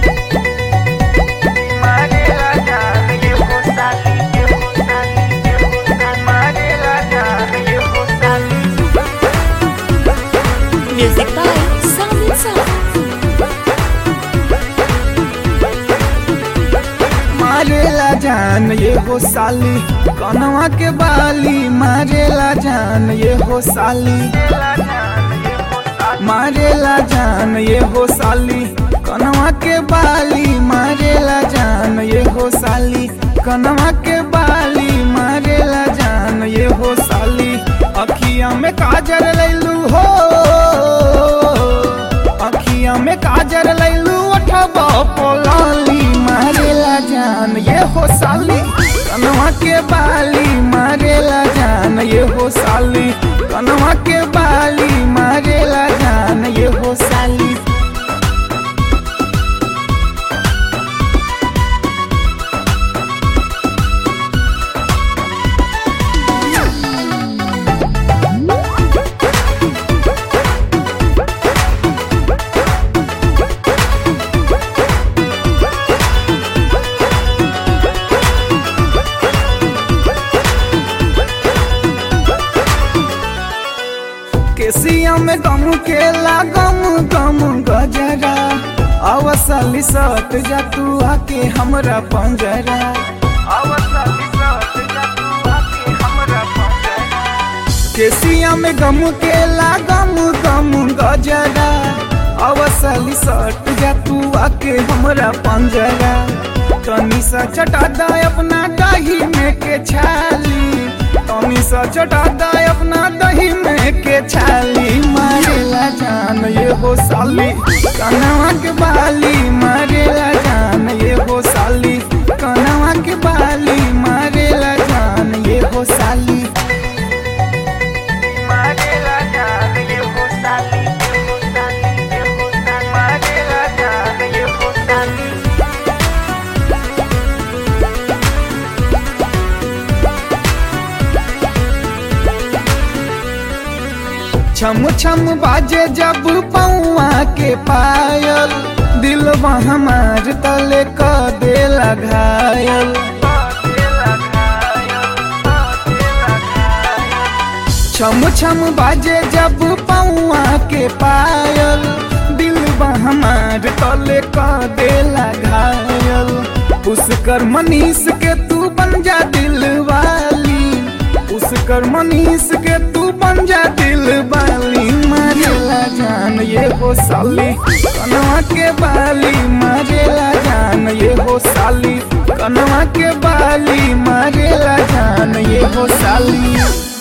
मारेला जान ये हो साली, ये हो साली, ये हो साली, मारेला जान ये हो साली। Music by Sound and Sound. मारेला जान ये हो साली, कनवा के बाली मारेला जान ये हो साली। मारेला जान ये हो साली, कनवा के बाली मारेला जान ये हो साली। कनवा के बाली मारेला जान ये हो साली। अखिया में काजर लैलू हो, अखिया में काजर लैलू उठबा पोलाली मारेला जान ये हो साली। कनवा के बाली मारेला जान ये हो साली। कनवा के बाली मारेला जान ये हो साली। केसिया में गम के लागम गम गजरा, अवसली सट जा तू आके हमरा पंजरा। अवसली सट जा तू आके हमरा पंजरा। केसिया में गम के लागम गम गजरा, अवसली सट जा तू आके हमरा पंजरा। तनी सा चटा दा अपना दही में के छाली, तनी सा चटा दा अपना दही में के छाली। मारेला जान ये हो साली, कनवा के बाली मारेला जान ये हो साली। कनवा के बाली मारेला जान ये हो साली। मारेला जान ये हो साली, ये हो साली, ये हो साली, मारेला जान ये हो साली। छम छम बाजे जब पौआ के पायल, दिलवा हमार तले क देला घायल। छम छम बाजे जब पौआ के पायल, दिलवा हमार तले क देला घायल। पुष्कर मनीष के तू बन जा दिलवाली, पुष्कर मनीष के तू बन जा दिलवाली। मारेला जान ये हो साली, कनवा के बाली मारेला जान ये हो साली। कनवा के बाली मारेला जान ये हो साली।